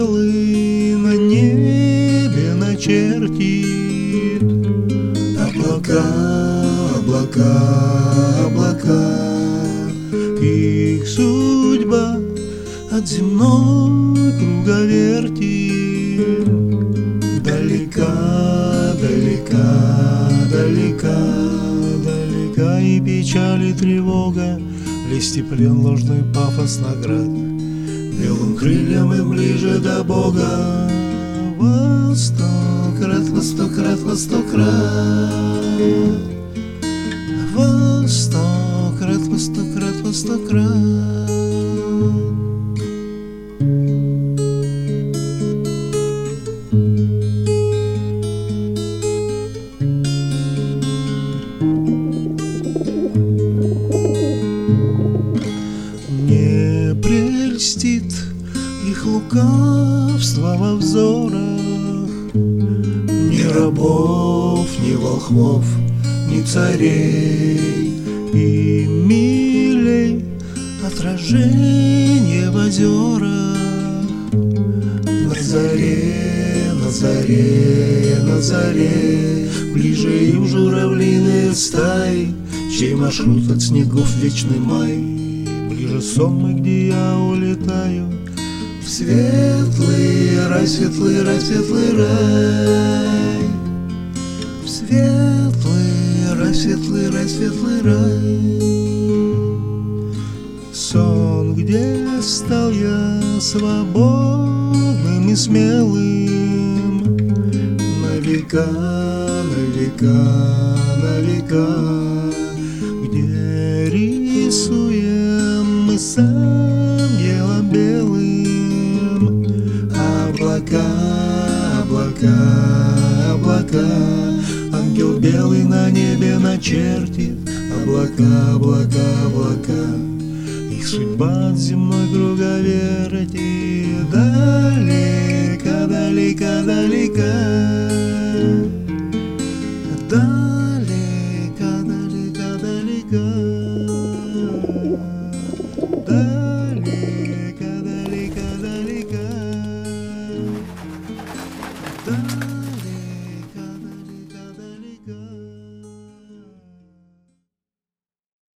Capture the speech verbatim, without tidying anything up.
белый на небе начертит. Облака, облака, облака, их судьба от земной круговерти. Далека, далека, далека, далека и печаль, и тревога, лести плен, ложный пафос наград. Белым крыльям и ближе до Бога. Восток, рад, восток, рад, восток, рад. Восток, рад, восток, рад, восток, рад. Не прельстит их лукавство во взорах ни рабов, ни волхвов, ни царей. И милей отражение в озерах. На заре, на заре, на заре ближе им журавлиные стаи, чей маршрут от снегов вечный май. Ближе сонмы, где я улетаю в светлый рай, светлый рай, светлый рай. В светлый рай, светлый рай, светлый рай. Сон, где стал я свободным и смелым, на века, на века, на века, где рисуем мы с ангелом белым. Облака, облака, облака, ангел белый на небе начертит. Облака, облака, облака, их судьба от земной круговерти. Далека, далека, далека.